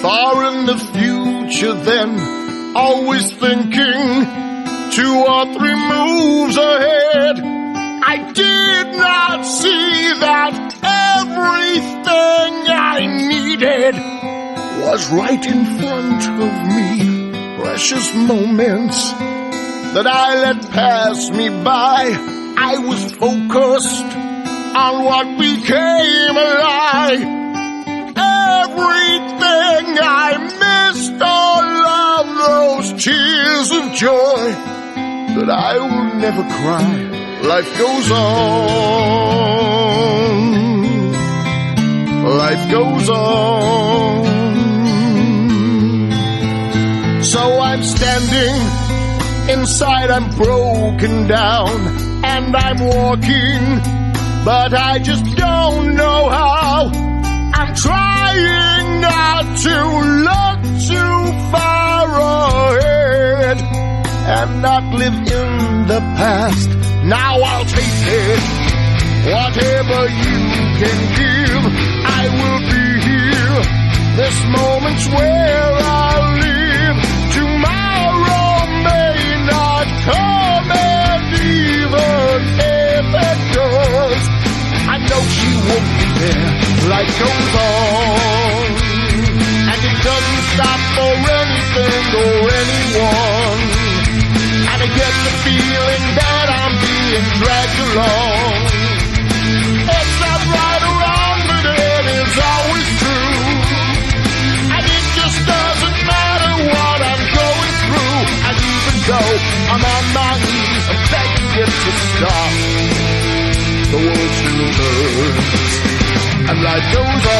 far in the future then, always thinking 2 or 3 moves ahead. I did not see that everything I needed was right in front of me. Precious moments that I let pass me by. I was focused on what became a lie. Everything I missed, all of those tears of joy that I will never cry. Life goes on. Life goes on. So I'm standing inside, I'm broken down, and I'm walking, but I just don't know how. I'm trying not to look too far ahead and not live in the past. Now I'll take it, whatever you can give, I will be here. This moment's where I'll live. Tomorrow may not come, and even if it does, I know she won't be there. Life goes on, and it doesn't stop for anything or anyone. And I get the feeling that I'm being dragged along. It's not right or wrong, but it is always true. And it just doesn't matter what I'm going through. And even though I'm on my knees, I'm begging it to stop. The world still hurts, and life goes on.